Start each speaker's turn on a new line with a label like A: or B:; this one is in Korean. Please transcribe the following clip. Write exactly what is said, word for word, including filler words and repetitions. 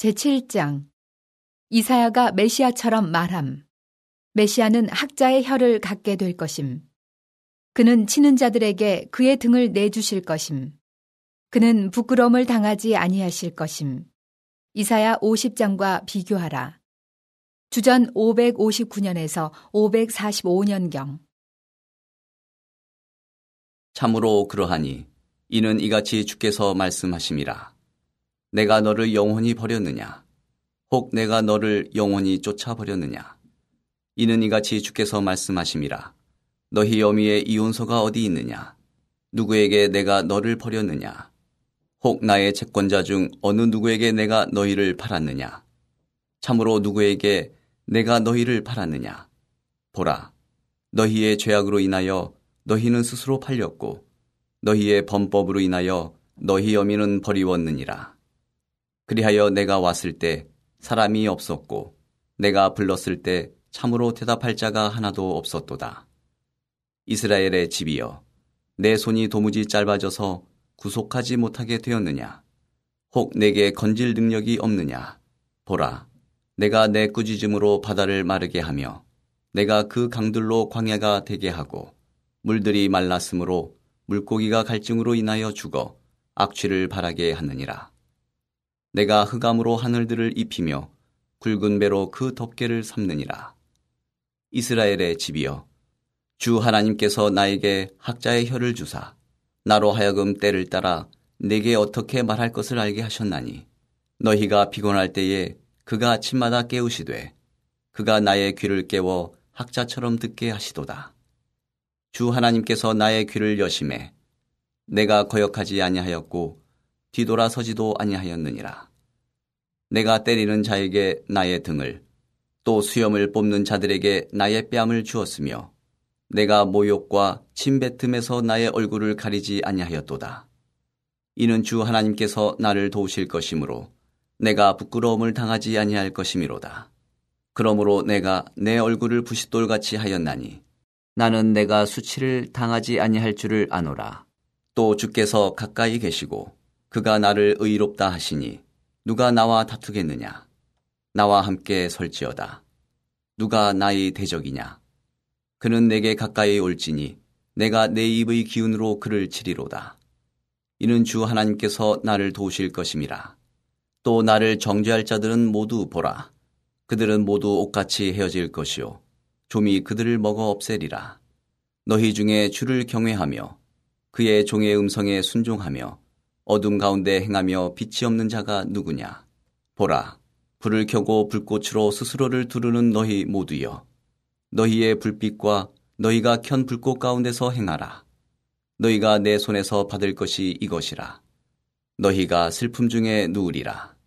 A: 제칠 장. 이사야가 메시아처럼 말함. 메시아는 학자의 혀를 갖게 될 것임. 그는 치는 자들에게 그의 등을 내주실 것임. 그는 부끄러움을 당하지 아니하실 것임. 이사야 오십 장과 비교하라. 주전 오백오십구 년에서 오백사십오 년경.
B: 참으로 그러하니 이는 이같이 주께서 말씀하심이라. 내가 너를 영원히 버렸느냐? 혹 내가 너를 영원히 쫓아버렸느냐? 이는 이같이 주께서 말씀하심이라. 너희 어미의 이혼서가 어디 있느냐? 누구에게 내가 너를 버렸느냐? 혹 나의 채권자 중 어느 누구에게 내가 너희를 팔았느냐? 참으로 누구에게 내가 너희를 팔았느냐? 보라, 너희의 죄악으로 인하여 너희는 스스로 팔렸고 너희의 범법으로 인하여 너희 어미는 버리웠느니라. 그리하여 내가 왔을 때 사람이 없었고 내가 불렀을 때 참으로 대답할 자가 하나도 없었도다. 이스라엘의 집이여, 내 손이 도무지 짧아져서 구속하지 못하게 되었느냐? 혹 내게 건질 능력이 없느냐? 보라, 내가 내 꾸짖음으로 바다를 마르게 하며 내가 그 강들로 광야가 되게 하고 물들이 말랐으므로 물고기가 갈증으로 인하여 죽어 악취를 바라게 하느니라. 내가 흑암으로 하늘들을 입히며 굵은 배로 그 덮개를 삼느니라. 이스라엘의 집이여, 주 하나님께서 나에게 학자의 혀를 주사 나로 하여금 때를 따라 내게 어떻게 말할 것을 알게 하셨나니, 너희가 피곤할 때에 그가 아침마다 깨우시되 그가 나의 귀를 깨워 학자처럼 듣게 하시도다. 주 하나님께서 나의 귀를 여심해 내가 거역하지 아니하였고 뒤돌아서지도 아니하였느니라. 내가 때리는 자에게 나의 등을, 또 수염을 뽑는 자들에게 나의 뺨을 주었으며 내가 모욕과 침뱉음에서 나의 얼굴을 가리지 아니하였도다. 이는 주 하나님께서 나를 도우실 것이므로 내가 부끄러움을 당하지 아니할 것이미로다. 그러므로 내가 내 얼굴을 부싯돌같이 하였나니 나는 내가 수치를 당하지 아니할 줄을 아노라. 또 주께서 가까이 계시고 그가 나를 의롭다 하시니 누가 나와 다투겠느냐? 나와 함께 설지어다. 누가 나의 대적이냐? 그는 내게 가까이 올지니 내가 내 입의 기운으로 그를 치리로다. 이는 주 하나님께서 나를 도우실 것임이라. 또 나를 정죄할 자들은 모두 보라. 그들은 모두 옥같이 헤어질 것이요 좀이 그들을 먹어 없애리라. 너희 중에 주를 경외하며 그의 종의 음성에 순종하며 어둠 가운데 행하며 빛이 없는 자가 누구냐? 보라, 불을 켜고 불꽃으로 스스로를 두르는 너희 모두여, 너희의 불빛과 너희가 켠 불꽃 가운데서 행하라. 너희가 내 손에서 받을 것이 이것이라. 너희가 슬픔 중에 누우리라.